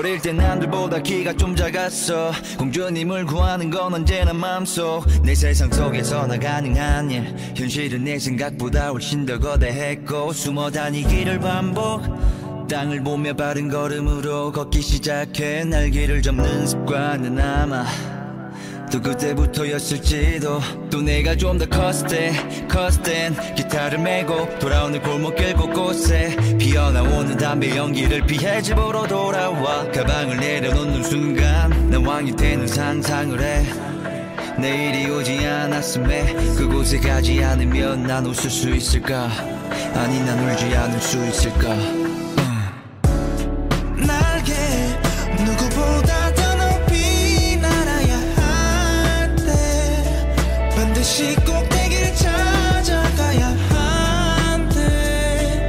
어릴 때 남들보다 키가 좀 작았어. 공주님을 구하는 건 언제나 맘속. 내 세상 속에서 나 가능한 일, 현실은 내 생각보다 훨씬 더 거대했고 숨어 다니기를 반복. 땅을 보며 바른 걸음으로 걷기 시작해. 날개를 접는 습관은 아마 또 그때부터였을지도. 또 내가 좀 더 컸을 땐 기타를 메고 돌아오는 골목길 곳곳에 피어나오는 담배 연기를 피해 집으로 돌아와. 가방을 내려놓는 순간 난 왕이 되는 상상을 해. 내일이 오지 않았음에 그곳에 가지 않으면 난 웃을 수 있을까? 아니 난 울지 않을 수 있을까? 날개 누구보다 더 높이 날아야 할 때 반드시 꼭대기를 찾아가야 한대.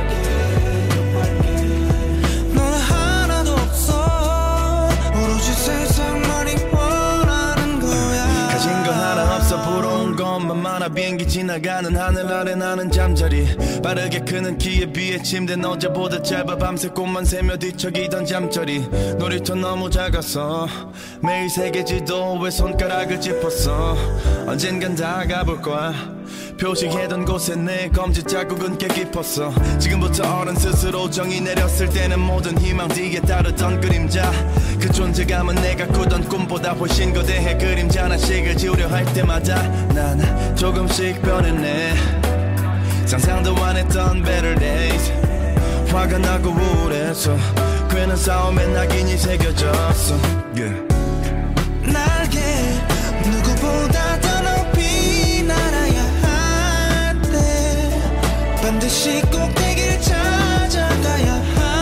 너는 하나도 없어. 오로지 세상만이 원하는 거야. 가진 거 하나 없어. 부러운 것만 많아. 비행기 지나가는 하늘 아래 나는 잠자리. 빠르게 크는 키에 비해 침대는 어제보다 짧아. 밤새 꽃만 새며 뒤척이던 잠자리. 놀이터 너무 작았어. 매일 세계지도에 손가락을 짚었어. 언젠간 다 가볼 거야. 표시해둔 곳에 내 검지 자국은 꽤 깊었어. 지금부터 어른 스스로 정의 내렸을 때는 모든 희망 뒤에 따르던 그림자. 그 존재감은 내가 꾸던 꿈보다 훨씬 거대해. 그림자 하나씩을 지우려 할 때마다 난 조금씩 변했네. 상상도 안 했던 better days. 화가 나고 우울해서 괜한 싸움에 낙인이 새겨졌어. yeah. 날개 누구보다 더 높이 날아야 할 때 반드시 꼭대기를 찾아가야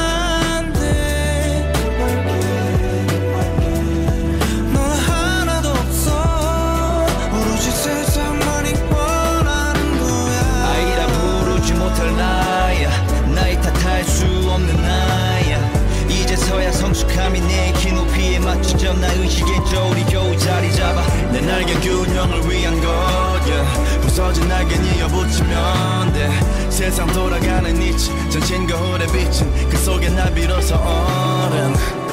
한대. 너는 하나도 없어. 오로지 세상만이 원하는 거야. 아이라 부르지 못할 나야. 나이 탓할 수 없는 나야. 이제서야 성숙함이 내 키 높이에 맞추죠. 나 의식의 저울이 겨우 자리 잡아. 내 날개 균형을 위한 거야. 부서진 날개는 이어붙이면 돼. 세상 돌아가는 이치 전신 거울에 비친 그 속에 날 비로소 어른.